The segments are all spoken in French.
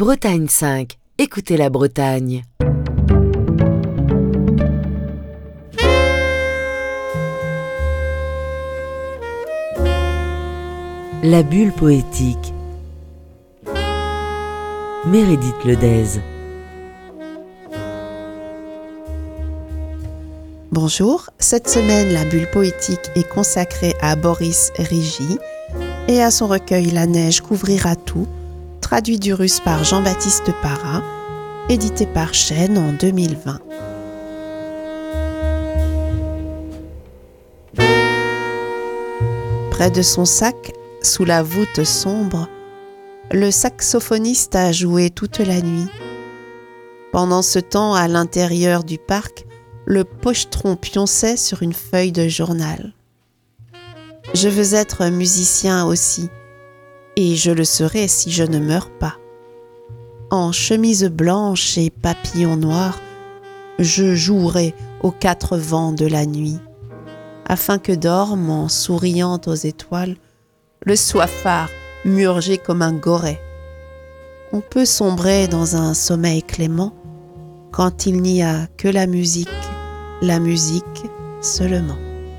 Bretagne 5, écoutez la Bretagne. La bulle poétique. Meredith Ledez. Bonjour, cette semaine la bulle poétique est consacrée à Boris Rigy et à son recueil La neige couvrira tout, traduit du russe par Jean-Baptiste Parra, édité par Chêne en 2020. Près de son sac, sous la voûte sombre, le saxophoniste a joué toute la nuit. Pendant ce temps, à l'intérieur du parc, le pochetron pionçait sur une feuille de journal. Je veux être musicien aussi, et je le serai si je ne meurs pas. En chemise blanche et papillon noir, je jouerai aux quatre vents de la nuit, afin que dorme, en souriant aux étoiles, le soifard murgé comme un goret. On peut sombrer dans un sommeil clément quand il n'y a que la musique seulement.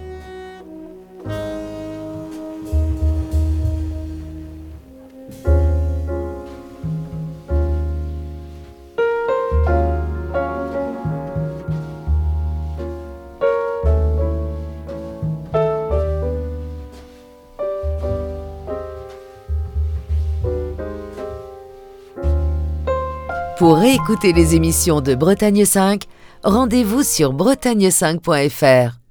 Pour réécouter les émissions de Bretagne 5, rendez-vous sur bretagne5.fr.